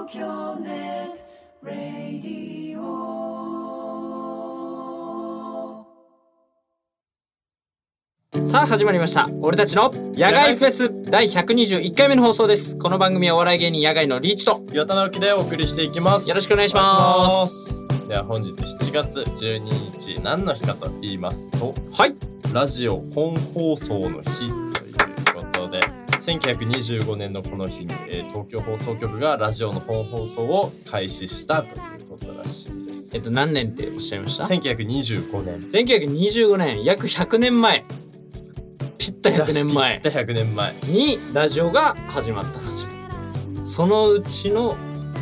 京ネットラディオ。 さあ始まりました。俺たちの野外フェス第121回目の放送です。この番組はお笑い芸人野外のリーチと岩田直樹でお送りしていきます。 よろしくお願いします。 では本日7月12日何の日かと言いますと、 はい、 ラジオ本放送の日ということで、1925年のこの日に、東京放送局がラジオの本放送を開始したということらしいです。 何年っておっしゃいました ？1925年。 1925年、約100年前。ぴった100年前。 ぴった100年前にラジオが始まった。そのうちの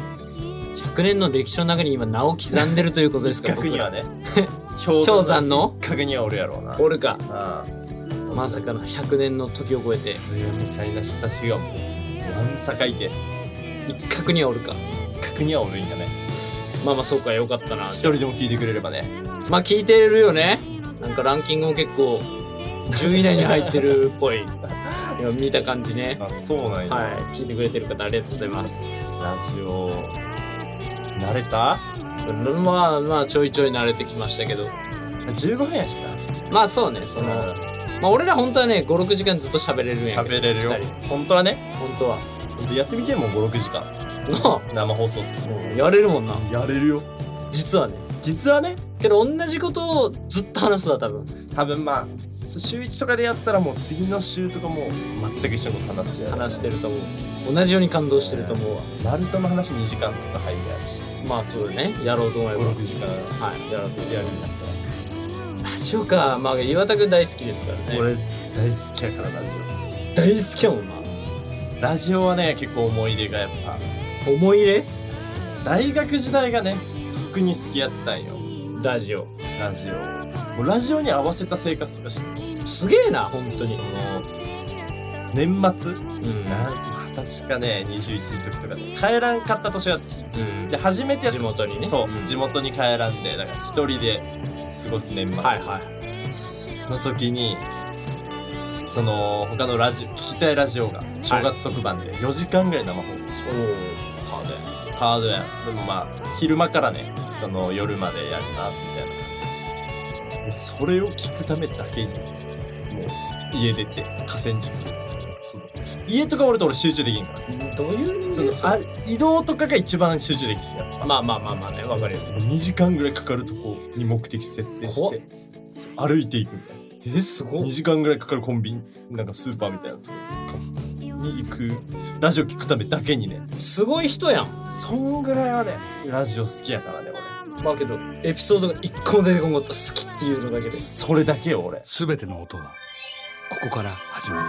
100年の歴史の中に今名を刻んでるということですか？ 一角にはね氷山の一角にはおるやろうな。 おるか。 ああ、 まさかの100年の時を超えてみたいな人たちがもう何坂いて一角にはおるか。 一角にはおるんやね。 まあまあそうか、よかったな。 一人でも聞いてくれればね。 まあ聞いてるよね。なんかランキングも結構10位以内に入ってるっぽい。今見た感じね。 あ、そうなんや。 はい、聞いてくれてる方ありがとうございます。 ラジオ慣れた？ まあちょいちょい慣れてきましたけど、 15分やしな。 まあそうね、そのまあ俺ら本当はね 5,6 時間ずっと喋れるんやけど。 喋れるよ。本当はね。 本当は。 やってみても5、6時間の生放送とかやれるもんな。 やれるよ。 実はね。けど同じことをずっと話すわ多分まあ週1とかでやったらもう次の週とかも全く一緒の話してると思う。同じように感動してると思うわ。 ナルトの話2時間とか入りあるし。 まあそうね、やろうと思えば 5、6時間はいやろうとやるんだったら。 ラジオか。まあ岩田くん大好きですからね。 俺大好きやからラジオ大好きやもんな。 ラジオはね結構思い出がやっぱ。 思い入れ？ 大学時代がね特に好きやったんよ。 ラジオもうラジオに合わせた生活とかしてすげえな本当に。 その年末、20歳かね21の時とかで帰らんかった年があったんですよ、で初めてやった地元にね。 そう、地元に帰らんでだから一人で過ごす年末の時に、その他のラジオ聞きたいラジオが正月特番で4時間ぐらい生放送します、ハードや。でもまあ昼間からねその夜までやりますみたいな感じで、それを聞くためだけにもう家出て河川敷に家とか俺と俺集中できんから。 どういう人間？ その移動とかが一番集中できてる。 まあね、わかるよ。 2時間ぐらいかかるとこに目的設定して歩いていくみたいな。 すごい。 2時間ぐらいかかるコンビニなんかスーパーみたいなとこに行くラジオ聞くためだけにね。 すごい人やん。 そんぐらいはねラジオ好きやからね俺。 まあけどエピソードが1個も出てこんかった。好きっていうのだけでそれだけよ俺。 すべての音はここから始まる。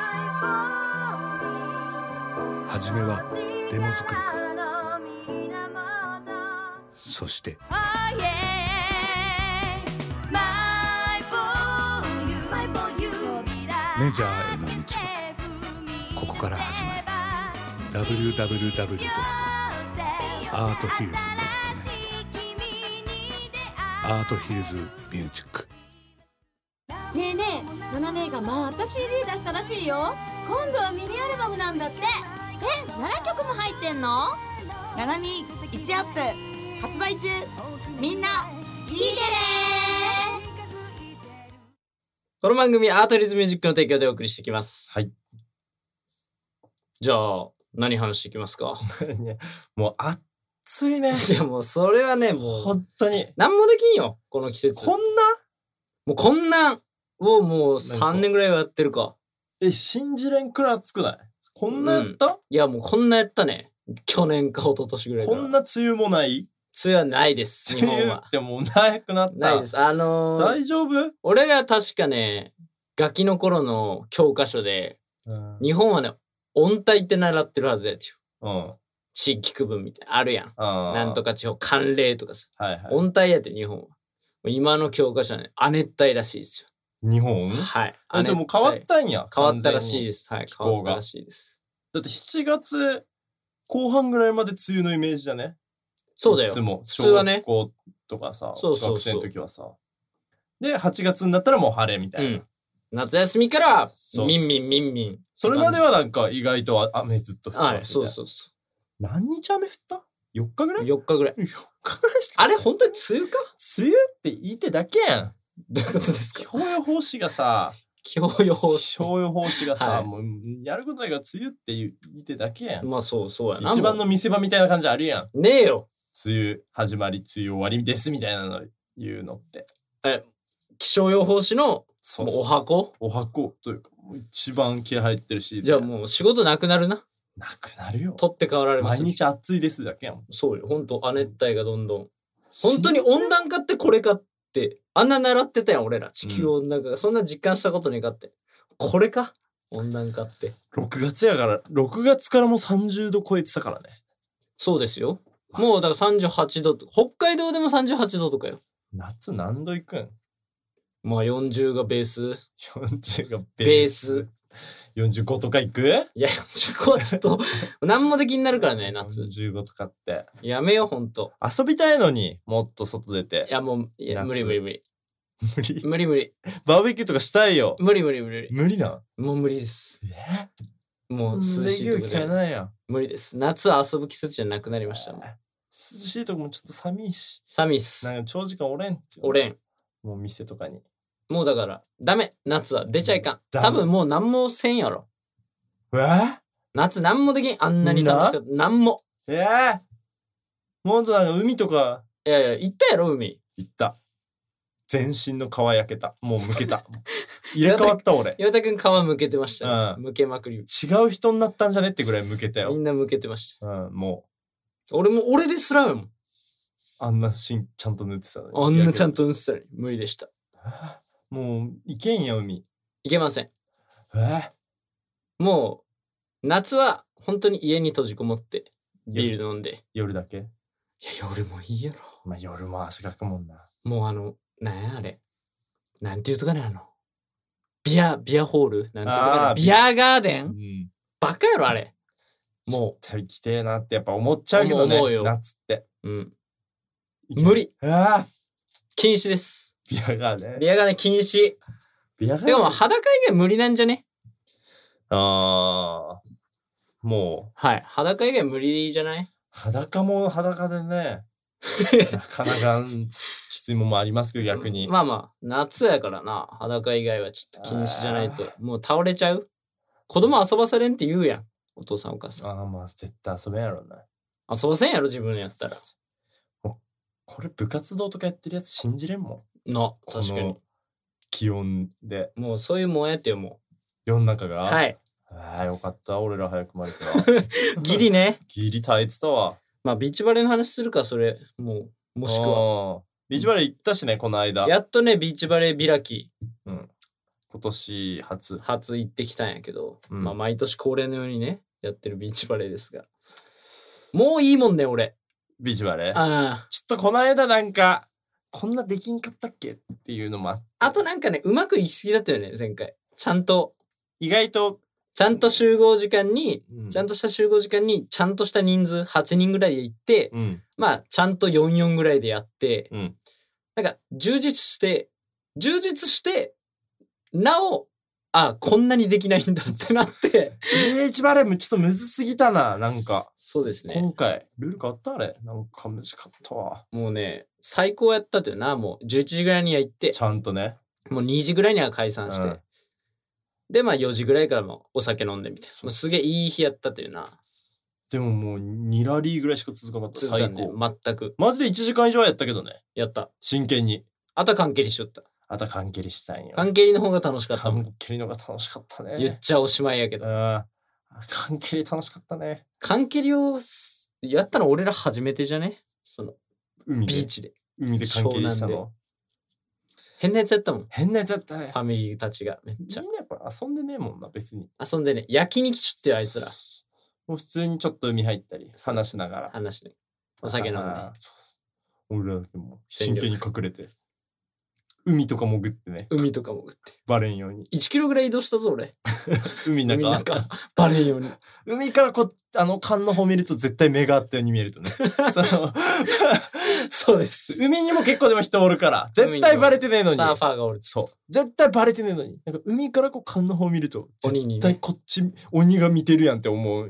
初めはデモ作りから、そしてメジャーへの道はここから始まる。 www.arthillz.net アートヒルズミュージック。 ねえねえ、ナナ姉がまた CD 出したらしいよ。今度はミニアルバムなんだって。7曲も入ってんの？ ナナミ1アップ発売中。みんな聞いてね。 この番組アートリズミュージックの提供でお送りしていきます。 はい。 じゃあ何話していきますか？ もう暑いね。 いやもうそれはねもう本当に何もできんよこの季節。こんなをもう3年ぐらいはやってるか。 信じれんくらい暑くない？こんなやった？ いやもうこんなやったね。去年か一昨年ぐらいから。 こんな梅雨もない？ 梅雨はないです日本は。 でもなくなった。 ないです。大丈夫？ 俺ら確かねガキの頃の教科書で、日本はね温帯って習ってるはずやつよ。地域区分みたいなあるやん。なんとか地方寒冷とかさ、温帯やって日本は。今の教科書はね亜熱帯らしいですよ。 日本？ はい。 じゃあもう変わったんや。 変わったらしいです。はい、変わったらしいです。 だって7月後半ぐらいまで梅雨のイメージだね。 そうだよ。 いつも普通はね。 小学校とかさ、 そう学生の時はさ。で8月になったらもう晴れみたいな。 夏休みからミンミン。 それまではなんか意外と雨ずっと降ってますみたいな。 そう。 何日雨降った ?4 日ぐらい ?4 日ぐらい。 4日ぐらいしか。 あれ本当に梅雨か？ 梅雨って言ってだけやん。 どういうことですか？ 気象予報士がさ、 気象予報士。 気象予報士がさ、 はいもうやることないから梅雨って言ってだけやん。 まあそうやな。 一番の見せ場みたいな感じあるやん。 ねえよ。 梅雨始まり、梅雨終わりですみたいなの言うのって。 気象予報士のそうもうお箱お箱というか、もう一番気合入ってるし。 じゃあもう仕事なくなるな。 なくなるよ。 取って代わられます。 毎日暑いですだけやもん。 そうよ。本当亜熱帯がどんどん。本当に温暖化ってこれかって、あんな習ってたやん、俺ら。地球温暖化が。そんな実感したことねえかって。これか温暖化って。 6月やから、6月からもう30度超えてたからね。 そうですよ。もうだから38度と、北海道でも38度とかよ。 夏何度いくん？ まあ40がベース。 40がベース。 45とかいく？ いや、45はちょっと、何もできになるからね、夏。 45とかって。 やめよ、ほんと。 遊びたいのに、もっと外出て。 いや、もう、いや、 夏無理無理無理。 無理。 無理無理。 バーベキューとかしたいよ。 無理無理無理。 無理なん？ もう無理です。もう涼涼しいとこじゃないやん。 無理です。夏は遊ぶ季節じゃなくなりましたもん。 涼しいとこもちょっと寒いし。 寒いっす。 なんか長時間おれんって。 おれん。 もう店とかに。 もうだから、ダメ。夏は出ちゃいかん。 ダメ多分もう何もせんやろ。夏何もできん。あんなに楽しかった。何も。 もっとなんか海とか。 いやいや、行ったやろ、海。 行った。全身の皮焼けた。もう剥けた。入れ替わった俺。 岩田くん皮むけてましたよ。むけまくり。 違う人になったんじゃねってぐらい剥けたよ。 みんなむけてました。 もう。俺ですらよもん。 あんなちゃんと塗ってたのに。 あんなちゃんと塗ってたのに。無理でした。 もう、行けんや、海。 行けません。もう、夏は本当に家に閉じこもって、ビール飲んで。 夜だけ？ いや、夜もいいやろ。 まあ、夜も汗かくもんな。 もうなんやあれ。なんていうとかね、ビアホールなんていうとかね。ビアガーデン、バカやろ、あれ。もう。 絶対来てえなってやっぱ思っちゃうけどね。夏って。 無理。禁止です。 ビアガーデン。 ビアガーデン禁止。 ビアガーデン。 でも裸以外無理なんじゃね？ もう。 はい。裸以外無理じゃない？ 裸も裸でね。なかなか質問もありますけど逆に。 まあまあ、夏やからな。裸以外はちょっと禁止じゃないと。もう倒れちゃう？子供遊ばされんって言うやん。お父さんお母さん。 まあ絶対遊べんやろな。 遊ばせんやろ自分やったら。 これ部活動とかやってるやつ信じれんもん。 確かに。 気温で。 もうそういうもんやってよ、もう。 世の中が。 はい。 よかった。俺ら早くまでた。 ギリね。 ギリ耐えてたわ。 まあビーチバレーの話するか、それ。もしくは。 ビーチバレー行ったしね、この間。 やっとね、ビーチバレー開き。 今年初行ってきたんやけど、まあ毎年恒例のようにね、やってるビーチバレーですが。もういいもんね、俺。 ビーチバレー？ちょっとこの間なんか、こんなできんかったっけっていうのもあって。 あとなんかね、うまくいきすぎだったよね、前回。ちゃんと。 意外と。 ちゃんと集合時間に、ちゃんとした集合時間に、ちゃんとした人数、8人ぐらいで行って、まあ、ちゃんと4ぐらいでやって、なんか、充実して、なお、こんなにできないんだってなって。 ビーチバレーもちょっとむずすぎたな、なんか。 そうですね。 今回、ルール変わったあれ？なんか難しかったわ。 もうね、最高やったというな、もう11時ぐらいには行って。 ちゃんとね。 もう2時ぐらいには解散して。で、まあ4時ぐらいからもお酒飲んでみて。もうすげえいい日やったというな。 でももう2ラリーぐらいしか続かなかった。 最高。全く。 マジで1時間以上はやったけどね。 やった。 真剣に。 あとは関係りしとった。 あとは関係りしたんよ。 関係りの方が楽しかったもん。 関係りの方が楽しかったね。 言っちゃおしまいやけど。 関係り楽しかったね。 関係りをやったの俺ら初めてじゃね？ビーチで。 海で関係りしたの。 変なやつやったもん。 変なやつやったね。 ファミリーたちがめっちゃ。 みんなやっぱ遊んでねえもんな、別に。 遊んでね。焼きに来ちゃってよ、あいつら。 もう普通にちょっと海入ったり、話しながら。 お酒飲んで。 俺らでも真剣に隠れて。海とか潜ってね。 海とか潜って。 バレんように。 1キロぐらい移動したぞ、俺。 海の中。 バレんように。 海から缶の方見ると絶対目があったように見えるとね。 そうです。 海にも結構でも人おるから。絶対バレてねえのに。 サーファーがおる。 そう。絶対バレてねえのに。なんか海から缶の方見ると、絶対こっち鬼が見てるやんって思うんよ。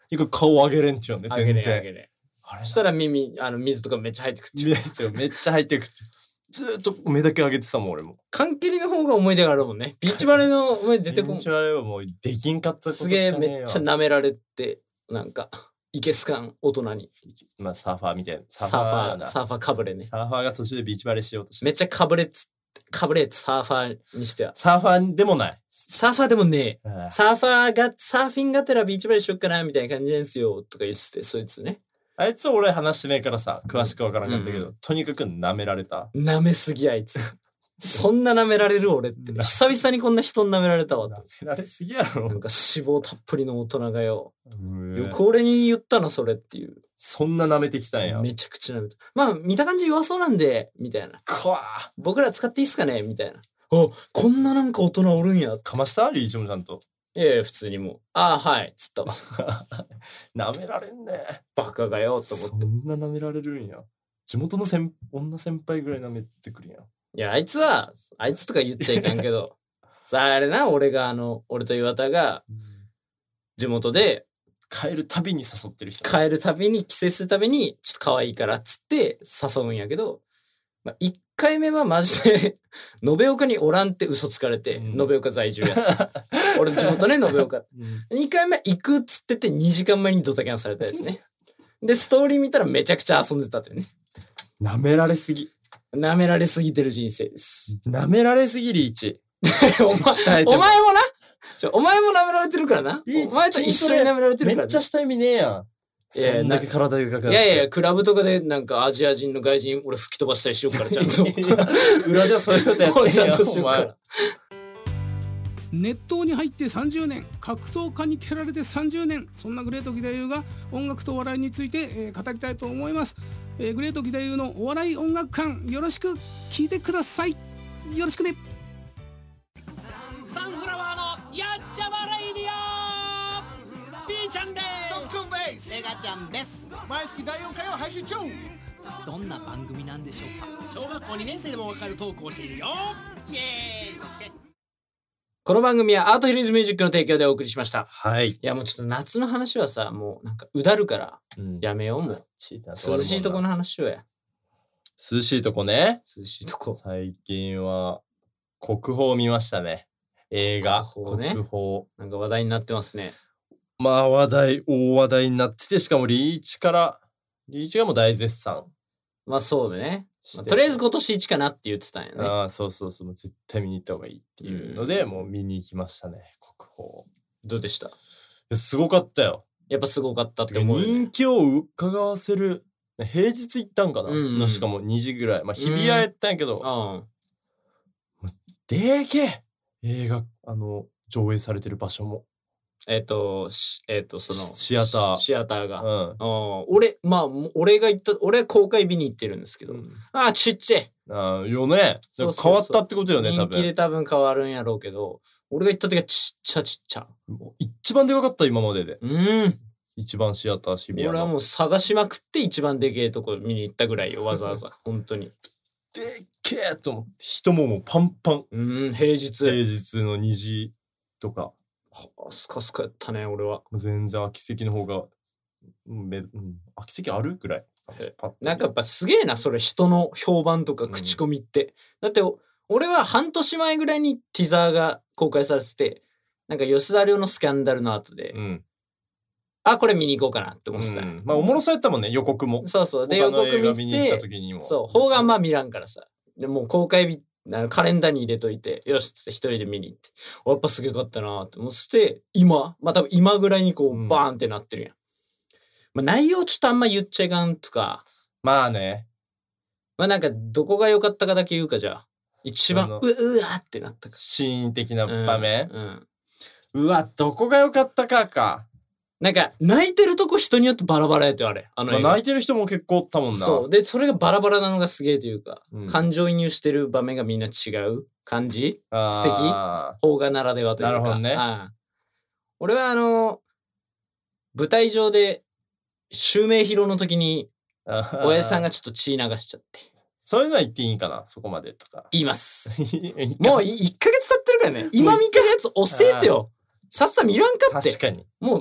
一個顔上げれんっていうのね、全然。 あげれ。そしたら水とかめっちゃ入ってくっていう。 めっちゃ入ってくって。ずーっと目だけ上げてたもん、俺も。 缶切りの方が思い出があるもんね。ビーチバレーの思い出出てこん。 ビーチバレーはもうできんかったことしかねえよ。 すげえめっちゃ舐められて、なんか、いけすかん大人に。 まあサーファーみたいな。 サーファーかぶれね。 サーファーが途中でビーチバレーしようとして。 めっちゃかぶれってサーファーにしては。 サーファーでもない。 サーファーでもねえ。サーフィンがてらビーチバレーしよっかな、みたいな感じなんですよ。とか言ってて、そいつね。 あいつ俺話してねえからさ、詳しくわからなかったけど、とにかく舐められた。 舐めすぎあいつ。そんな舐められる俺って。久々にこんな人に舐められたわ。 舐められすぎやろ。 なんか脂肪たっぷりの大人がよ。よく俺に言ったな、それっていう。 そんな舐めてきたんや。 めちゃくちゃ舐めた。まあ、見た感じ弱そうなんで、みたいな。僕ら使っていいっすかねみたいな。あ、こんななんか大人おるんや。 かましたリーチもちゃんと。 いやいや、普通にもう。ああ、はい。つったわ。 舐められんね。 バカがよ、と思って。 そんな舐められるんや。地元の女先輩ぐらい舐めてくるやん。 いや、あいつとか言っちゃいかんけど、さあ、あれな、俺と岩田が、地元で、 帰るたびに誘ってる人。 帰るたびに、帰省するたびに、ちょっと可愛いからっつって誘うんやけど、まあ、1回目はマジで、延岡におらんって嘘つかれて、延岡在住やった。俺地元ね、延岡。2回目行くっつってて2時間前にドタキャンされたやつね。で、ストーリー見たらめちゃくちゃ遊んでたというね。 舐められすぎ。 舐められすぎてる人生です。 舐められすぎリーチ。 お前もなお前も舐められてるからな。お前と一緒に舐められてるから、ね。 めっちゃ下意味ねえやん。そんだけ体でかくなって。 いや、クラブとかでなんかアジア人の外人俺吹き飛ばしたりしようからちゃんと。 裏ではそういうことやってんやちゃんとしようから。 熱湯に入って30年、格闘家に蹴られて30年、そんなグレート義太夫が音楽とお笑いについて、語りたいと思います。グレート義太夫のお笑い音楽館、よろしく聞いてください。よろしくね。 サンフラワーのやっちゃまレイディオ B ちゃんです。 ドックンです。 メガちゃんです。 毎月第4回を配信中。 どんな番組なんでしょうか。小学校2年生でもわかるトークをしているよ。イエーイ、嘘つけ。 この番組はアートヒルズミュージックの提供でお送りしました。 はい。 いやもうちょっと夏の話はさ、もうなんかうだるからやめよう、もう。涼しいとこの話しようや。 涼しいとこね。 涼しいとこ。 最近は国宝を見ましたね。映画。 ね、 国宝。 なんか話題になってますね。 まあ大話題になってて、しかもリーチがもう大絶賛。 まあそうね。まあ、とりあえず今年1かなって言ってたんやね。 ああ、そう。もう絶対見に行った方がいいっていうので、もう見に行きましたね、国宝。 どうでした？ すごかったよ。 やっぱすごかったって思う、ね。 人気を伺わせる。平日行ったんかな、のしかも2時ぐらい。まあ日比谷やったんやけど。でけえ映画、上映されてる場所も。 そのシアターが。俺が行った、俺は公開日に行ってるんですけど。ちっちゃい。 よね。変わったってことよね、多分。 人気で多分変わるんやろうけど、俺が行った時はちっちゃ。 一番でかかった、今までで。一番シアター渋谷の。 俺はもう探しまくって一番でけえとこ見に行ったぐらいよ、わざわざ。本当に。 でっけえと思って。人もパンパン。 平日の2時とか。 スカスカやったね、俺は。 全然秋関の方が、秋関あるくらい。 なんかやっぱすげえな、それ人の評判とか口コミって。だって俺は半年前ぐらいにティザーが公開されてて、なんか吉田亮のスキャンダルの後で、これ見に行こうかなって思ってた。 まあおもろそうやったもんね、予告も。 そう。で予告見て、邦画まあ見らんからさ。でもう公開日、カレンダーに入れといて、よしっつって一人で見に行って。やっぱすげえかったなって思って、多分今ぐらいにこう、バーンってなってるやん。まあ内容ちょっとあんま言っちゃいかんとか。 まあね。 まあなんか、どこが良かったかだけ言うかじゃあ。一番、うわってなったか。 シーン的な場面。うわ、どこが良かったか。 なんか、泣いてるとこ人によってバラバラやってあれ。 泣いてる人も結構おったもんな。 そう。で、それがバラバラなのがすげえというか、感情移入してる場面がみんな違う感じ素敵邦画ならではというか。 なるほどね。 俺は舞台上で、襲名披露の時に、親父さんがちょっと血流しちゃって。 そういうのは言っていいかな、そこまでとか。 言います。もう1ヶ月経ってるからね。今見てるやつ押せってよ。さっさ見らんかって。 確かに。 もう、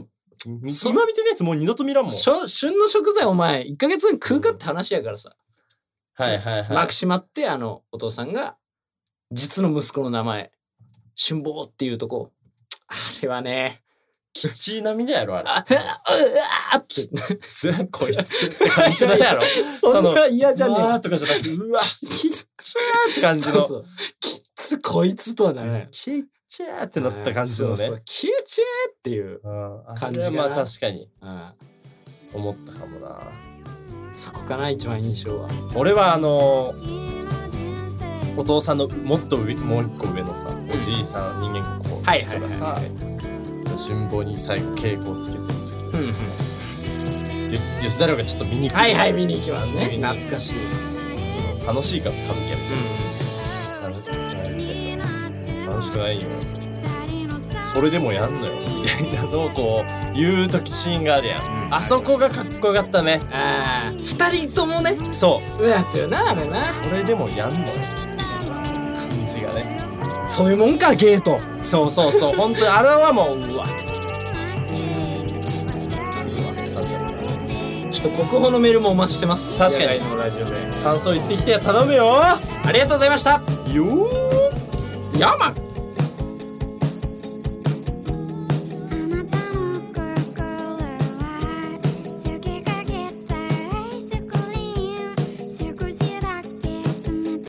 今見てるやつもう二度と見らんもん。 旬の食材お前1ヶ月後に食うかって話やからさ。 はいはいはい。 マキシマってお父さんが実の息子の名前春坊っていうとこ、あれはねきちい涙やろあれ。 ってこいつって感じだやろ。 そんな嫌じゃねえ。 うわーとかじゃなくて、うわきっちゃーって感じの。 そうきっつこいつとはならない。 きっちゃーってなった感じのね。 そうきっちゃーっていう感じがな。 まあ確かに思ったかもな。 そこかな一番印象は。 俺はお父さんのもっと上もう一個上のさ、おじいさん人間国宝の人がさ、春坊に最後稽古をつけてる時に、吉太郎がちょっと見に行く。 はいはい見に行きますね。懐かしい。 その楽しいか歌舞伎やみたいな。楽しくないよ。それでもやんのよみたいなのをこう言う時シーンがあるやん。あそこがかっこよかったね。 2人ともね。 そうやったよなあれな。 それでもやんのよっていう感じがね。 そういうもんかゲート。 そう本当にあれはもううわ。 ちょっと国宝のメールもお待ちしてます。 確かにのラジオで感想言ってきて頼むよ。 ありがとうございました。 よー。 ヤマン。